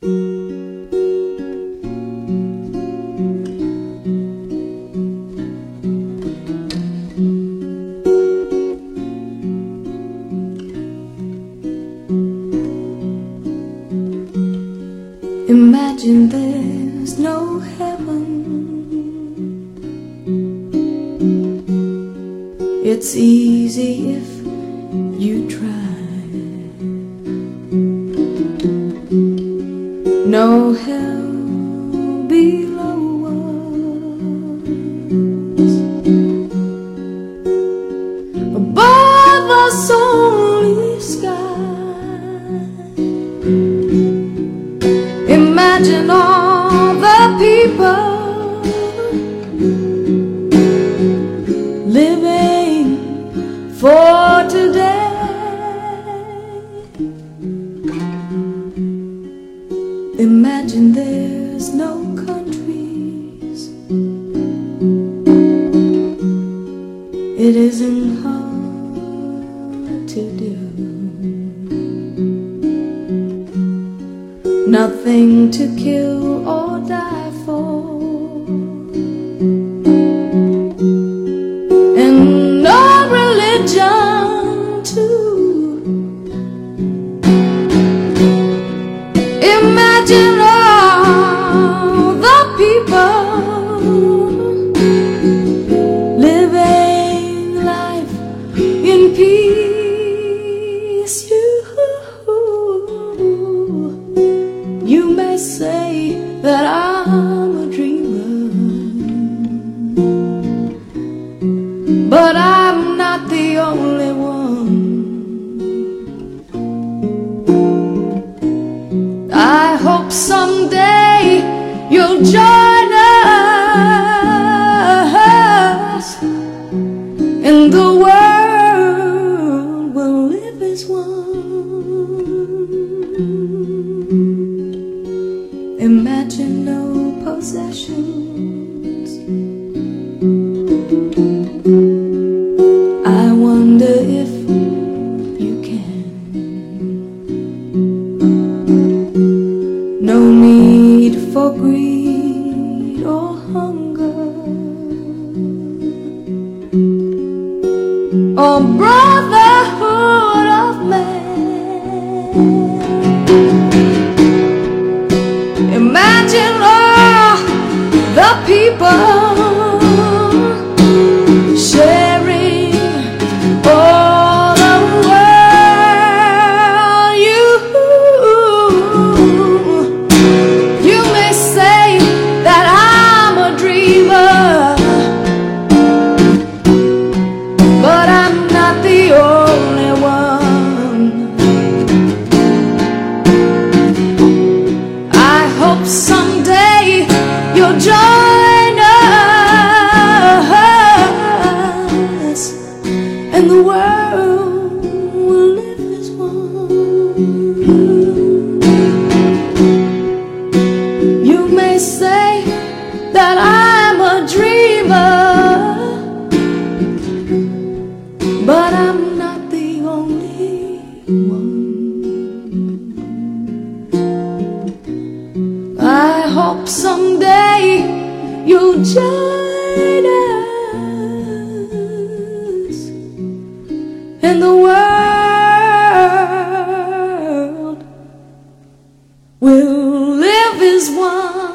Imagine there's no heaven. It's easy if you try. No hell below us. Above us only sky. Imagine all the people living for today. Imagine there's no countries. It isn't hard to do. Nothing to kill or die for, and no religion too. Imagine all the people living life in peace. You may say that I'm a dreamer, but I'm not the only one. I hope someday you'll join us, and the world will live as one. Imagine no possessions. I wonder if you can. No need for greed or hunger, or brotherhood of man. Imagine all the people sharing all the world. You may say that I'm a dreamer, but I'm not the only one. I hope someday you'll join us, and the world will live as one. You may say that I'm a dreamer, but I'm not the only one. I hope someday you'll join us, and the world will live as one.